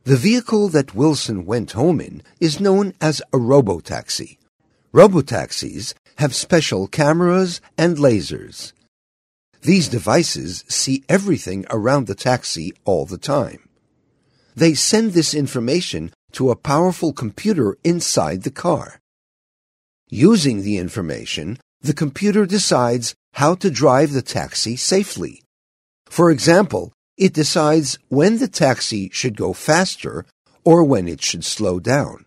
The vehicle that Wilson went home in is known as a robotaxi. Robotaxis have special cameras and lasers. These devices see everything around the taxi all the time. They send this information to a powerful computer inside the car. Using the information, the computer decides how to drive the taxi safely. For example, it decides when the taxi should go faster or when it should slow down.